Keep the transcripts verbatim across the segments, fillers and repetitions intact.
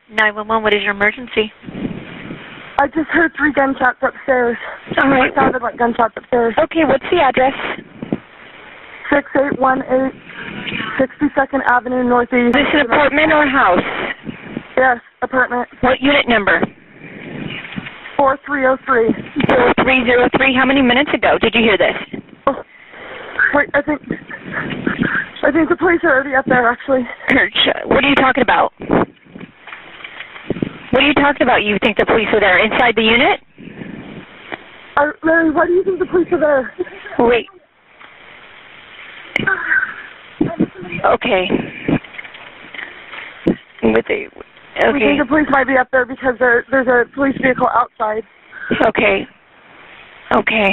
nine one one, what is your emergency? I just heard three gunshots upstairs. All right. It sounded like gunshots upstairs. Okay, what's the address? six eight one eight sixty-second Avenue Northeast. This is an apartment or house? Yes, apartment. What unit number? four three oh three. four three oh three. How many minutes ago did you hear this? Oh, wait, I think... I think the police are already up there, actually. What are you talking about? What are you talking about? You think the police are there inside the unit? Uh, Larry, why do you think the police are there? Wait. Okay. With the, okay. We think the police might be up there because there, there's a police vehicle outside. Okay. Okay.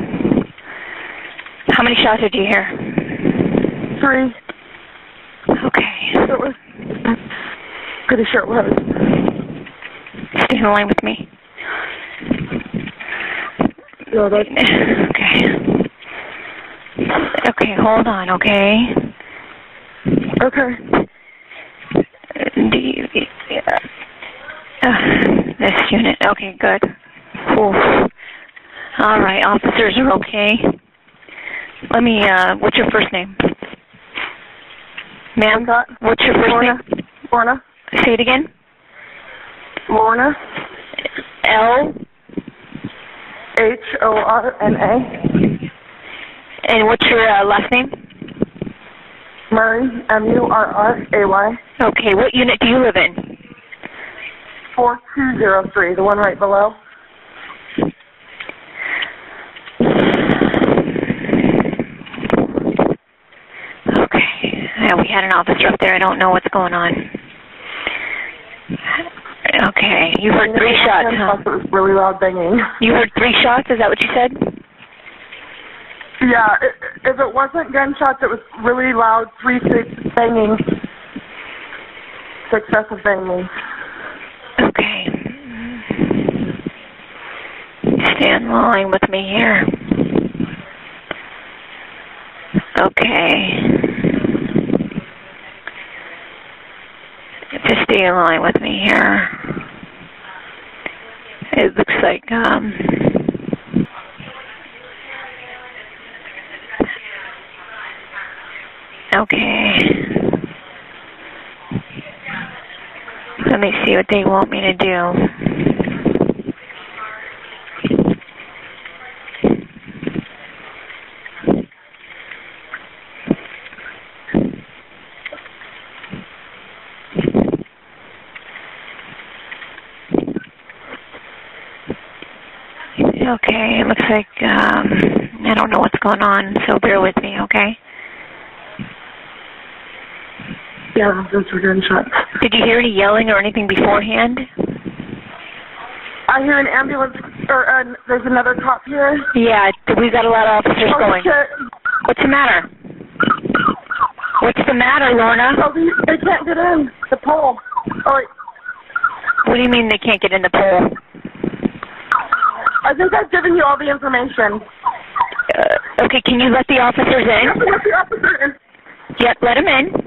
How many shots did you hear? Three. Okay. It was, pretty sure it was. Stay in the line with me. No, that's... Okay. Okay, hold on, okay? Okay. Do you, yeah. uh, this unit, okay, good. Oof. All right, officers are okay. Let me, uh, what's your first name? Ma'am, what's your first Lorna. name? Lorna. Say it again. Lorna. L. H O R N A. And what's your uh, last name? Murray, M U R R A Y. Okay, what unit do you live in? four two oh three, the one right below. Okay, yeah, we had an officer up there. I don't know what's going on. Okay, you heard three shots, huh? It was really loud banging. You heard three shots, is that what you said? Yeah, it, if it wasn't gunshots, it was really loud, three six banging. Successive banging. Okay. Stay in line with me here. Okay. Just stay in line with me here. It looks like, um... okay. Let me see what they want me to do. Okay, it looks like, um, I don't know what's going on, so bear with me, okay? Yeah, those were gunshots. Did you hear any yelling or anything beforehand? I hear an ambulance, or uh, there's another cop here. Yeah, we've got a lot of officers oh, going. Shit. What's the matter? What's the matter, Lorna? Oh, they, they can't get in the pole. Oh, wait. What do you mean they can't get in the pole? I think I've given you all the information. Uh, okay, can you let the officers in? Yep, let the officer in. Yep, let them in.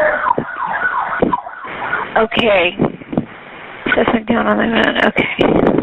Okay. Suspect down on the ground. Okay.